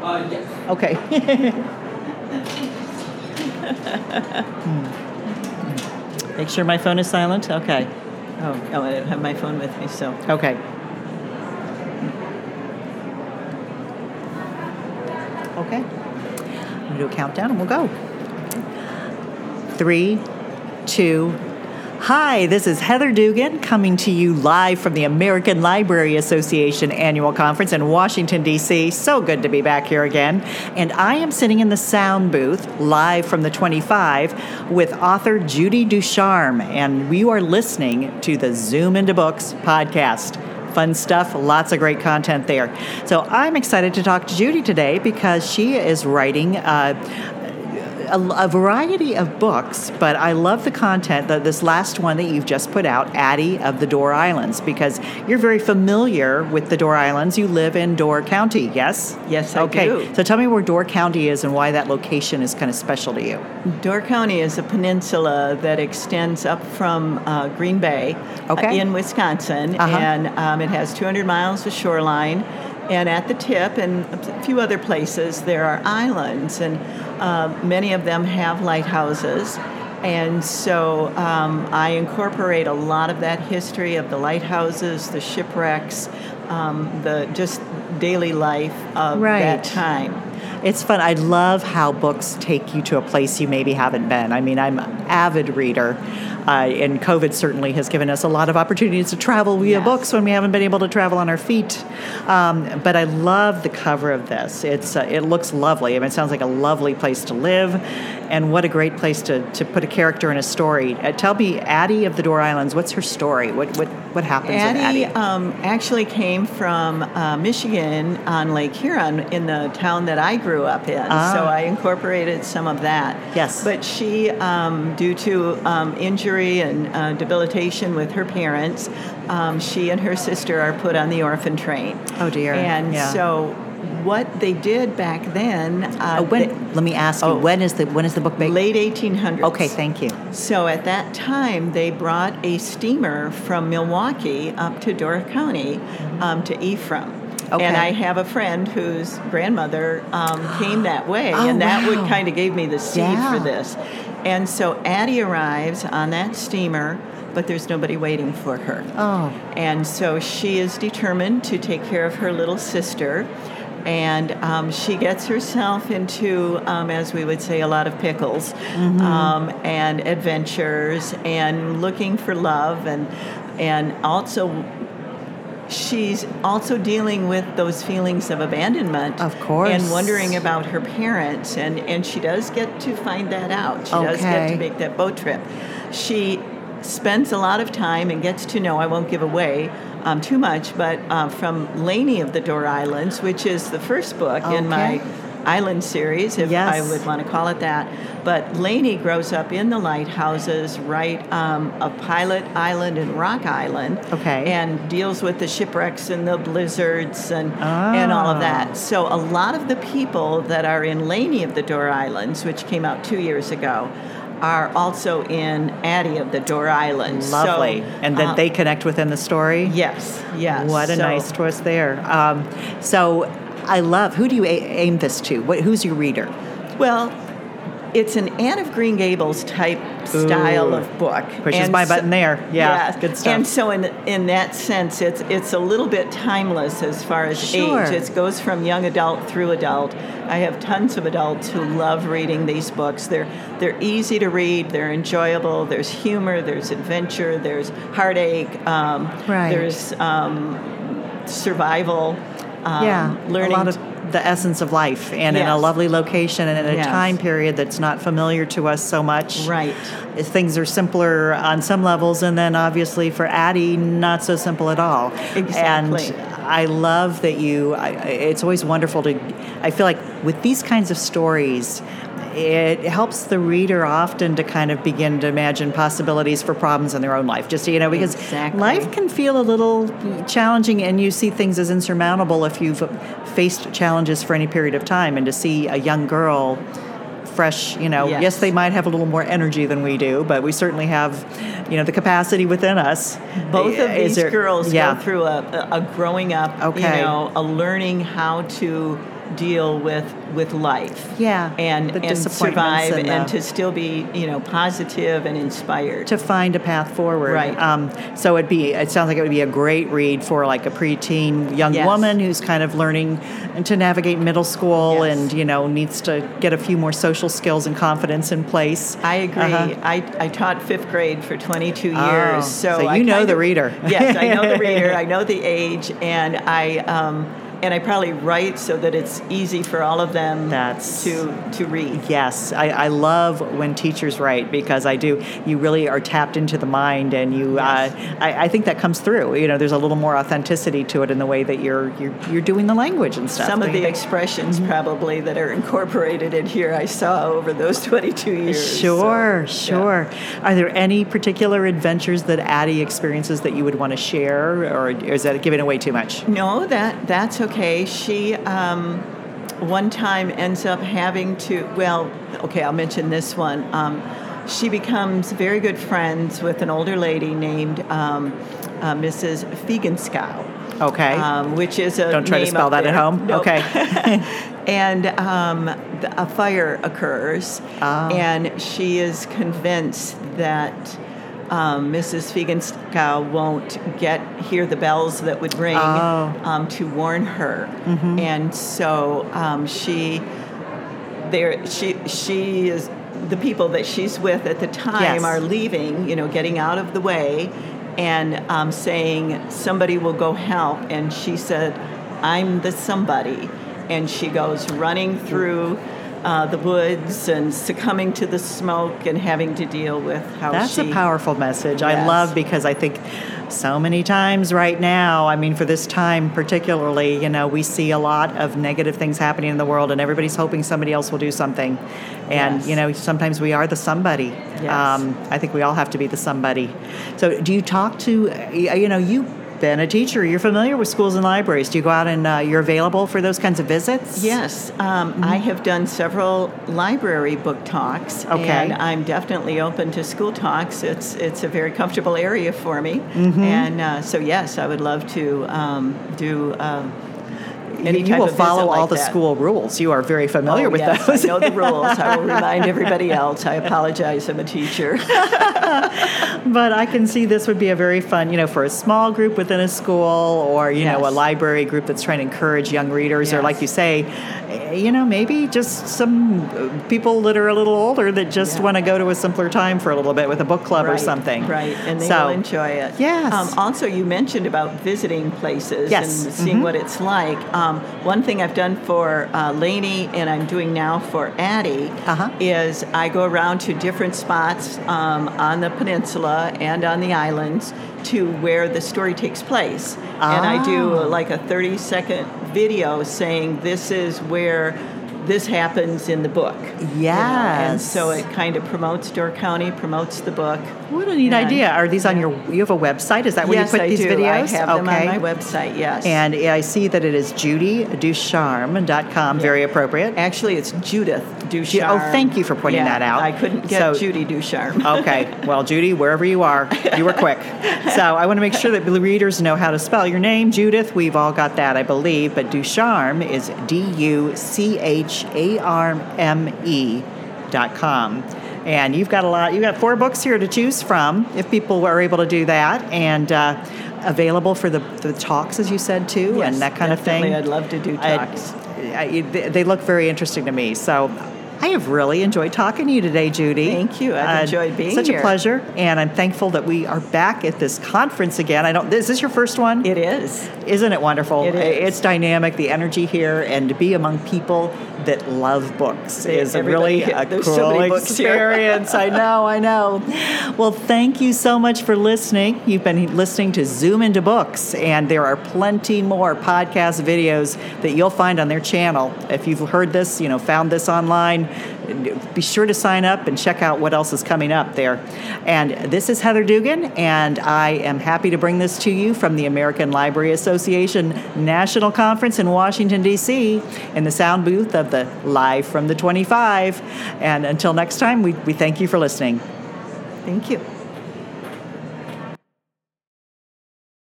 Yes. Okay. Make sure my phone is silent. Okay. Oh, I don't have my phone with me, so. Okay. Okay. I'm going to do a countdown and we'll go. 3, 2. Hi, this is Heather Dugan coming to you live from the American Library Association Annual Conference in Washington, D.C. So good to be back here again. And I am sitting in the sound booth live from the 25 with author Judy Ducharme, and we are listening to the Zoom Into Books podcast. Fun stuff, lots of great content there. So I'm excited to talk to Judy today because she is writing a variety of books, but I love the content, this last one that you've just put out, Addie of the Door Islands, because you're very familiar with the Door Islands. You live in Door County, yes? Yes, I do. So tell me where Door County is and why that location is kind of special to you. Door County is a peninsula that extends up from Green Bay in Wisconsin, and it has 200 miles of shoreline. And at the tip and a few other places, there are islands, and many of them have lighthouses. And so I incorporate a lot of that history of the lighthouses, the shipwrecks, the just daily life of that time. It's fun. I love how books take you to a place you maybe haven't been. I mean, I'm an avid reader, and COVID certainly has given us a lot of opportunities to travel via books when we haven't been able to travel on our feet. But I love the cover of this. It looks lovely. I mean, it sounds like a lovely place to live, and what a great place to put a character in a story. Tell me, Addie of the Door Islands, what's her story? What happens with Addie? Actually came from Michigan on Lake Huron in the town that I grew up in. So I incorporated some of that. Yes. But she, due to injury and debilitation with her parents, she and her sister are put on the orphan train. Oh, dear. And so what they did back then... let me ask you, when is the book made? Late 1800s. Okay, thank you. So at that time, they brought a steamer from Milwaukee up to Door County to Ephraim. Okay. And I have a friend whose grandmother came that way, and that would kind of gave me the seed for this. And so Addie arrives on that steamer, but there's nobody waiting for her. Oh. And so she is determined to take care of her little sister, and she gets herself into, as we would say, a lot of pickles, and adventures, and looking for love, and also... She's also dealing with those feelings of abandonment. Of course. And wondering about her parents. And she does get to find that out. She does get to make that boat trip. She spends a lot of time and gets to know, I won't give away too much, but from Laney of the Door Islands, which is the first book in my island series, if I would want to call it that. But Laney grows up in the lighthouses right of Pilot Island and Rock Island, and deals with the shipwrecks and the blizzards and all of that. So a lot of the people that are in Laney of the Door Islands, which came out 2 years ago, are also in Addie of the Door Islands. Lovely. So, and then they connect within the story? Yes. What a nice twist there. So I love, who do you aim this to? Who's your reader? Well, it's an Anne of Green Gables type style of book. Pushes my button there. Yeah, good stuff. And so in that sense, it's a little bit timeless as far as age. It goes from young adult through adult. I have tons of adults who love reading these books. They're easy to read. They're enjoyable. There's humor. There's adventure. There's heartache. There's survival. Learning. A lot of the essence of life, and in a lovely location and in a time period that's not familiar to us so much. Right. Things are simpler on some levels, and then obviously for Addie, not so simple at all. Exactly. And I love that it's always wonderful I feel like with these kinds of stories, it helps the reader often to kind of begin to imagine possibilities for problems in their own life. Just, because life can feel a little challenging, and you see things as insurmountable if you've faced challenges for any period of time. And to see a young girl fresh, yes, they might have a little more energy than we do, but we certainly have, the capacity within us. Both of these girls go through a growing up, a learning how to deal with life. Yeah, and survive and to still be positive and inspired. To find a path forward. Right. So it sounds like it would be a great read for like a preteen young woman who's kind of learning to navigate middle school and needs to get a few more social skills and confidence in place. I agree. I taught 5th grade for 22 years, so you know the reader. Yes, I know the reader. I know the age, and I probably write so that it's easy for all of them to read. Yes, I love when teachers write, because you really are tapped into the mind, and I think that comes through. There's a little more authenticity to it in the way that you're doing the language and stuff. Some of the expressions probably that are incorporated in here I saw over those 22 years. Sure. Are there any particular adventures that Addie experiences that you would want to share, or is that giving away too much? No, that's okay. She one time ends up having to, I'll mention this one. She becomes very good friends with an older lady named Mrs. Fegenskow. Okay. Which is a Don't try to spell that at home. Nope. Okay. And a fire occurs, and she is convinced that Mrs. Fegenskow won't hear the bells that would ring to warn her, and so she is, the people that she's with at the time are leaving, getting out of the way, and saying somebody will go help, and she said, "I'm the somebody," and she goes running through the woods and succumbing to the smoke and having to deal with how That's a powerful message. Yes. I love, because I think so many times right now, for this time particularly, we see a lot of negative things happening in the world, and everybody's hoping somebody else will do something. And, sometimes we are the somebody. Yes. I think we all have to be the somebody. So do you talk to, you've been a teacher, you're familiar with schools and libraries. Do you go out and you're available for those kinds of visits? Yes. I have done several library book talks, and I'm definitely open to school talks. It's a very comfortable area for me. And so, yes, I would love to do any type you will of follow visit all like the that. school rules. You are very familiar with those. I know the rules. I will remind everybody else. I apologize. I'm a teacher. But I can see this would be a very fun, for a small group within a school, or, a library group that's trying to encourage young readers, or like you say, maybe just some people that are a little older that just want to go to a simpler time for a little bit with a book club or something. Right, and they will enjoy it. Yes. Also, you mentioned about visiting places and seeing what it's like. One thing I've done for Lainey, and I'm doing now for Addie, is I go around to different spots on the peninsula and on the islands to where the story takes place. And I do like a 30-second video saying this is where this happens in the book. Yes. And so it kind of promotes Door County, promotes the book. What a neat idea. Are these on you have a website? Is that where you put these videos? Yes, I have them on my website, yes. And I see that it is judyducharme.com, very appropriate. Actually, it's Judith Ducharme. Thank you for pointing that out. I couldn't get Judy Ducharme. Okay. Well, Judy, wherever you are, you were quick. So I want to make sure that the readers know how to spell your name. Judith, we've all got that, I believe, but Ducharme is DUCHARME.com. And you've got 4 books here to choose from, if people were able to do that, and available for the talks, as you said, too, and that kind of thing. I'd love to do talks. They look very interesting to me. So I have really enjoyed talking to you today, Judy. Thank you. I've enjoyed being here. Such a pleasure, and I'm thankful that we are back at this conference again. Is this your first one? It is. Isn't it wonderful? It is. It's dynamic, the energy here, and to be among people that love books is really a cool experience. I know. Well, thank you so much for listening. You've been listening to Zoom Into Books, and there are plenty more podcast videos that you'll find on their channel. If you've heard this, found this online, be sure to sign up and check out what else is coming up there. And this is Heather Dugan, and I am happy to bring this to you from the American Library Association National Conference in Washington, D.C., in the sound booth of the Live from the 25. And until next time, we thank you for listening. Thank you.